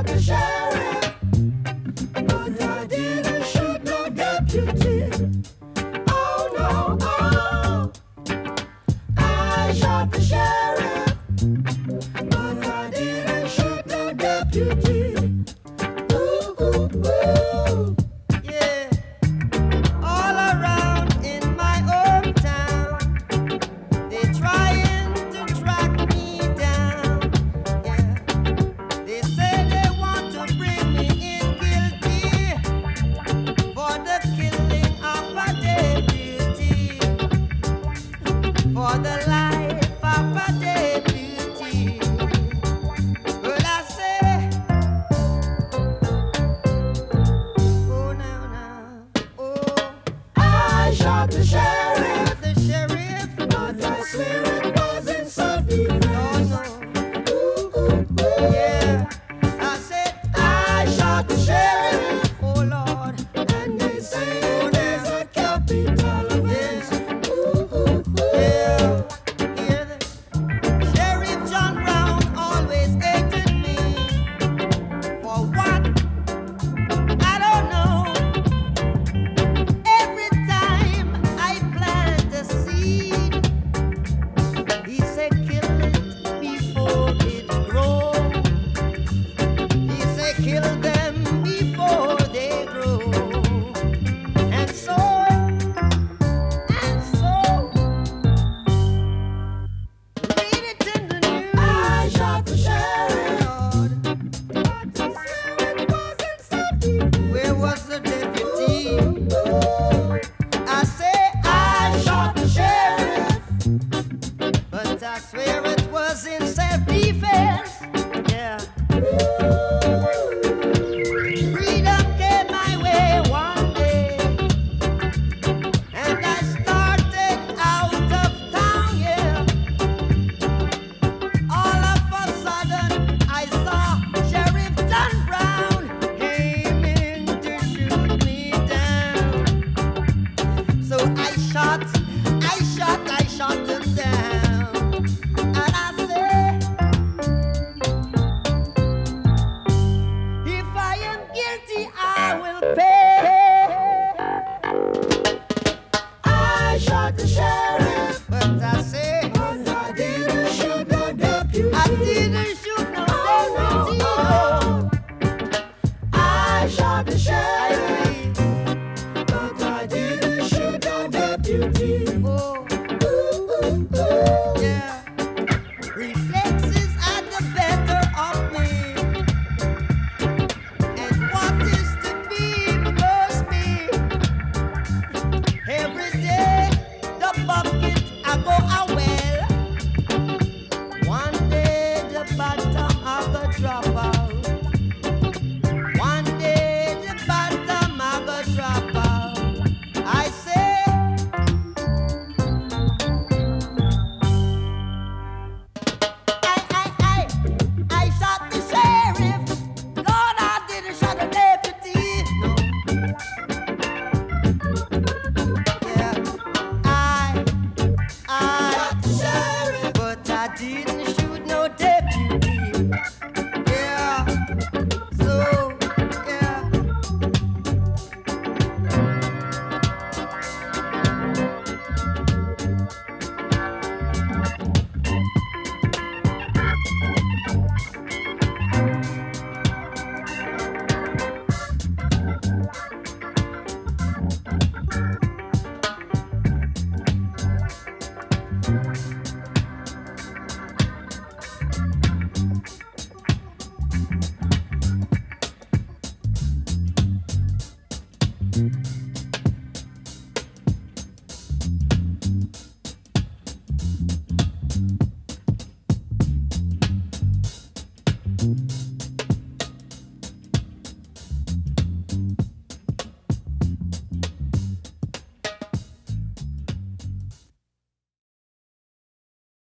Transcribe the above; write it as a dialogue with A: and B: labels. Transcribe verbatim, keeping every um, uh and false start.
A: shot the sheriff, but I didn't shoot no deputy. Oh no, oh, I shot the sheriff, but I didn't shoot no deputy. Ooh, ooh, ooh.
B: Yeah, all around in my hometown, they trying to track me down. Yeah, they say they want to bring me in guilty for the killing of a deputy, for the life of a deputy. Well, I say, oh now now, oh,
A: I shot the sheriff,
B: the sheriff,
A: but I swear it wasn't self-defense.
B: no no,
A: Ooh, ooh, ooh.
B: yeah, I said
A: I shot the sheriff,
B: oh Lord,
A: and they say there's a capital offense. Ooh, ooh, ooh.
B: yeah, hear the Sheriff John Brown always hated me for what I don't know. Every time I plant a seed, he said kill it before it grows. He said kill them before they grow. And so, and so, read it in the news.
A: I shot the sheriff,
B: Lord,
A: but I swear it wasn't self-defense.
B: where was the deputy?
A: Ooh,
B: I say I
A: I shot the sheriff,
B: but I swear it was in self-defense. Yeah. Freedom came my way one day, and I started out of town, yeah. All of a sudden, I saw Sheriff John Brown aiming to shoot me down. So I shot, I shot, I shot him down. And I said, if I am guilty, I will pay.
A: I shot the sheriff,
B: But I say,
A: but I didn't shoot no deputy.
B: I didn't shoot no
A: Oh,
B: deputy.
A: no, oh, I shot the
B: I
A: sheriff,
B: did.
A: but I didn't shoot no deputy.
B: Oh,
A: Ooh, ooh, ooh.
B: yeah. Reflexes are the better of me. And what is to be must be. Every day the bucket I go a well. One day the bottom